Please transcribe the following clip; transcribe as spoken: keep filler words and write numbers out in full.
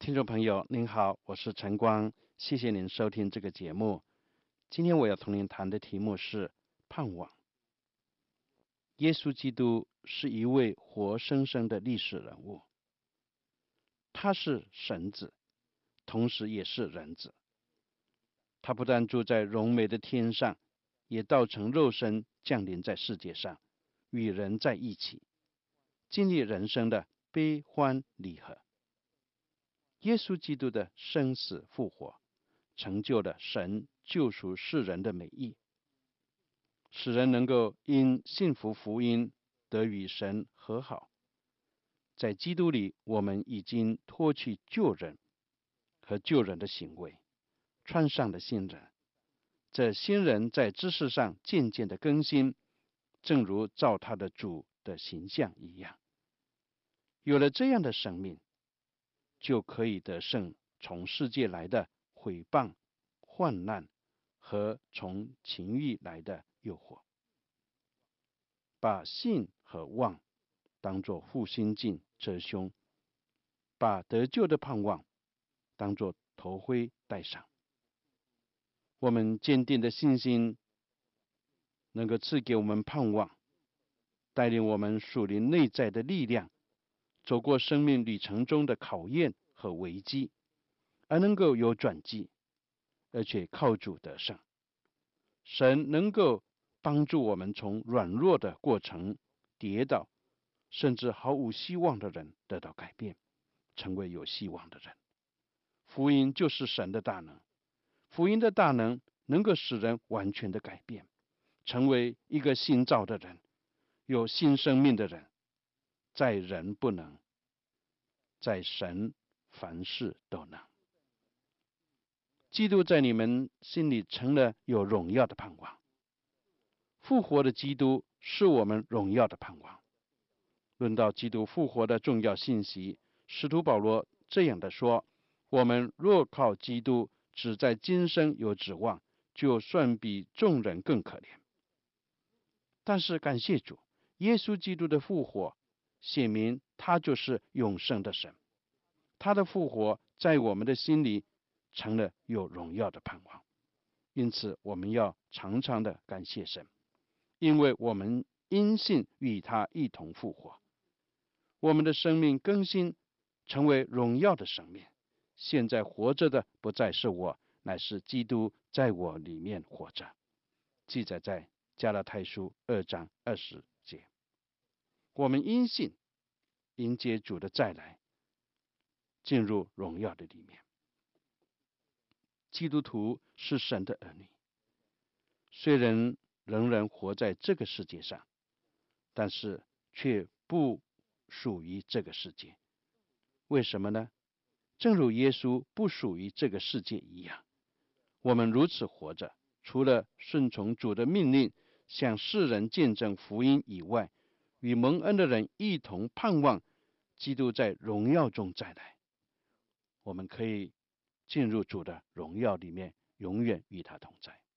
听众朋友您好，我是陈光，谢谢您收听这个节目。今天我要同您谈的题目是盼望。耶稣基督是一位活生生的历史人物，他是神子，同时也是人子。他不但住在荣美的天上，也道成肉身降临在世界上，与人在一起，经历人生的悲欢离合。耶稣基督的生死复活，成就了神救赎世人的美意，使人能够因信服福音得与神和好。在基督里，我们已经脱去旧人和旧人的行为，穿上了新人。这新人在知识上渐渐的更新，正如照他的主的形象一样。有了这样的生命，就可以得胜从世界来的毁谤、患难和从情欲来的诱惑。把信和望当作护心镜遮胸，把得救的盼望当作头盔戴上。我们坚定的信心能够赐给我们盼望，带领我们属灵内在的力量，走过生命旅程中的考验和危机，而能够有转机，而且靠主得胜。神能够帮助我们从软弱的过程、跌倒，甚至毫无希望的人得到改变，成为有希望的人。福音就是神的大能，福音的大能能够使人完全的改变，成为一个新造的人，有新生命的人。在人不能，在神凡事都能。基督在你们心里成了有荣耀的盼望。复活的基督是我们荣耀的盼望。论到基督复活的重要信息，使徒保罗这样的说：我们若靠基督只在今生有指望，就算比众人更可怜。但是感谢主，耶稣基督的复活显明他就是永生的神，他的复活在我们的心里成了有荣耀的盼望。因此我们要常常的感谢神，因为我们因信与他一同复活，我们的生命更新，成为荣耀的生命。现在活着的不再是我，乃是基督在我里面活着。记载在加拉太书二章二十节。我们因信迎接主的再来，进入荣耀的里面。基督徒是神的儿女，虽然仍然活在这个世界上，但是却不属于这个世界。为什么呢？正如耶稣不属于这个世界一样，我们如此活着，除了顺从主的命令，向世人见证福音以外，与蒙恩的人一同盼望基督在荣耀中再来。我们可以进入主的荣耀里面，永远与他同在。